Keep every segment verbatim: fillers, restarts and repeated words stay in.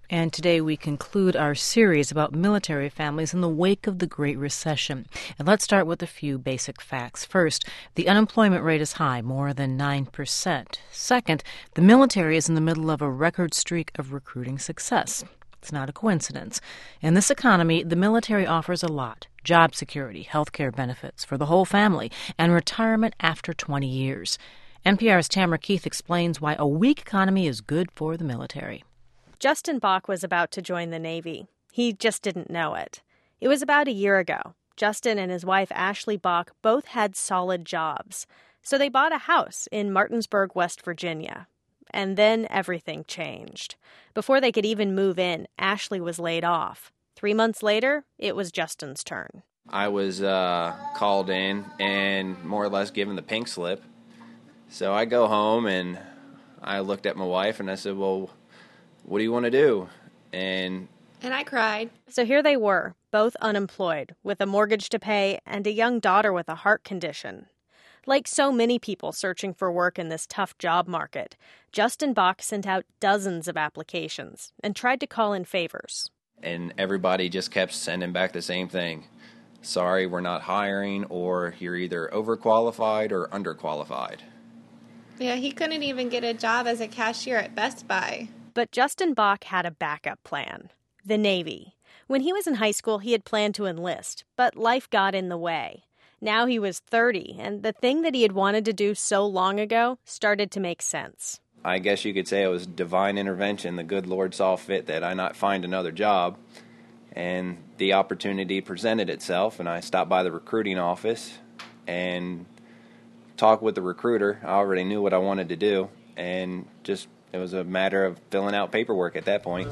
And today we conclude our series about military families in the wake of the Great Recession. And let's start with a few basic facts. First, the unemployment rate is high, more than nine percent. Second, the military is in the middle of a record streak of recruiting success. It's not a coincidence. In this economy, the military offers a lot: job security, health care benefits for the whole family, and retirement after twenty years. N P R's Tamara Keith explains why a weak economy is good for the military. Justin Bach was about to join the Navy. He just didn't know it. It was about a year ago. Justin and his wife, Ashley Bach, both had solid jobs. So they bought a house in Martinsburg, West Virginia. And then everything changed. Before they could even move in, Ashley was laid off. Three months later, it was Justin's turn. I was uh, called in and more or less given the pink slip. So I go home and I looked at my wife and I said, well, what do you want to do? And and I cried. So here they were, both unemployed, with a mortgage to pay and a young daughter with a heart condition. Like so many people searching for work in this tough job market, Justin Bach sent out dozens of applications and tried to call in favors. And everybody just kept sending back the same thing. Sorry, we're not hiring, or you're either overqualified or underqualified. Yeah, he couldn't even get a job as a cashier at Best Buy. But Justin Bach had a backup plan: the Navy. When he was in high school, he had planned to enlist, but life got in the way. Now he was thirty, and the thing that he had wanted to do so long ago started to make sense. I guess you could say it was divine intervention. The good Lord saw fit that I not find another job, and the opportunity presented itself, and I stopped by the recruiting office and talked with the recruiter. I already knew what I wanted to do, and just it was a matter of filling out paperwork at that point.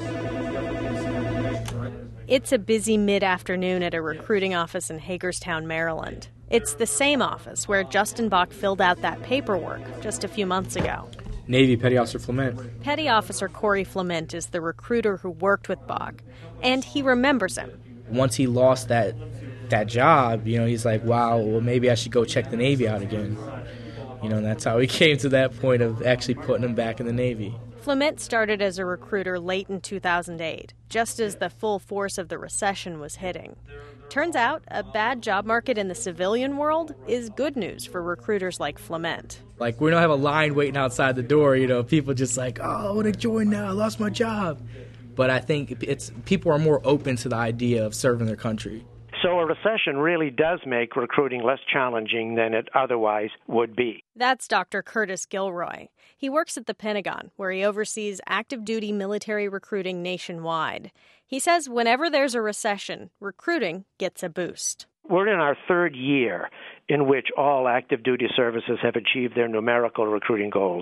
It's a busy mid-afternoon at a recruiting office in Hagerstown, Maryland. It's the same office where Justin Bach filled out that paperwork just a few months ago. Navy Petty Officer Flement. Petty Officer Corey Flement is the recruiter who worked with Bach, and he remembers him. Once he lost that that job, you know, he's like, wow, well, maybe I should go check the Navy out again. You know, and that's how he came to that point of actually putting him back in the Navy. Flement started as a recruiter late in two thousand eight, just as the full force of the recession was hitting. Turns out, a bad job market in the civilian world is good news for recruiters like Flement. Like, we don't have a line waiting outside the door, you know, people just like, oh, I want to join now, I lost my job. But I think it's people are more open to the idea of serving their country. So a recession really does make recruiting less challenging than it otherwise would be. That's Doctor Curtis Gilroy. He works at the Pentagon, where he oversees active-duty military recruiting nationwide. He says whenever there's a recession, recruiting gets a boost. We're in our third year in which all active-duty services have achieved their numerical recruiting goals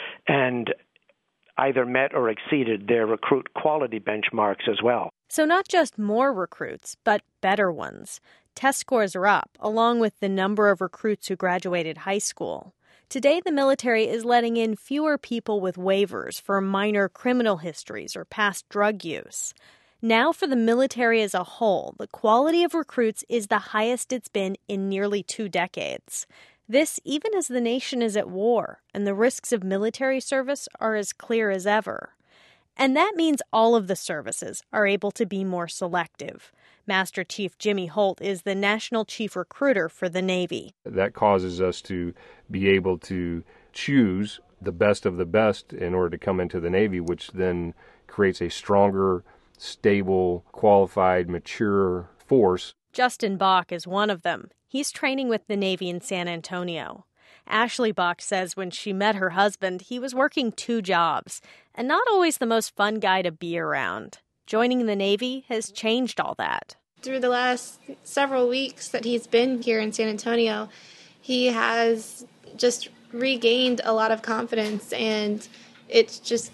and either met or exceeded their recruit quality benchmarks as well. So not just more recruits, but better ones. Test scores are up, along with the number of recruits who graduated high school. Today, the military is letting in fewer people with waivers for minor criminal histories or past drug use. Now, for the military as a whole, the quality of recruits is the highest it's been in nearly two decades. This even as the nation is at war, and the risks of military service are as clear as ever. And that means all of the services are able to be more selective. Master Chief Jimmy Holt is the National Chief Recruiter for the Navy. That causes us to be able to choose the best of the best in order to come into the Navy, which then creates a stronger, stable, qualified, mature force. Justin Bach is one of them. He's training with the Navy in San Antonio. Ashley Bach says when she met her husband, he was working two jobs, and not always the most fun guy to be around. Joining the Navy has changed all that. Through the last several weeks that he's been here in San Antonio, he has just regained a lot of confidence, and it's just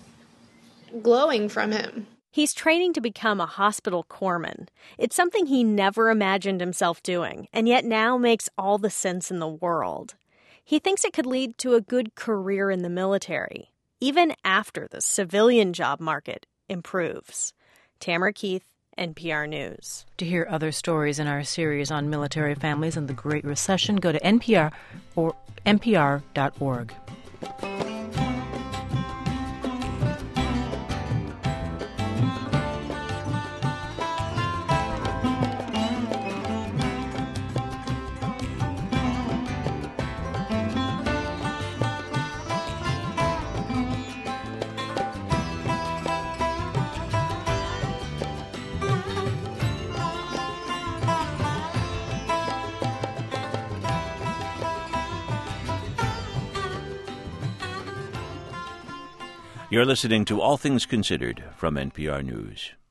glowing from him. He's training to become a hospital corpsman. It's something he never imagined himself doing, and yet now makes all the sense in the world. He thinks it could lead to a good career in the military, even after the civilian job market improves. Tamara Keith, N P R News. To hear other stories in our series on military families and the Great Recession, go to N P R or N P R dot org. You're listening to All Things Considered from N P R News.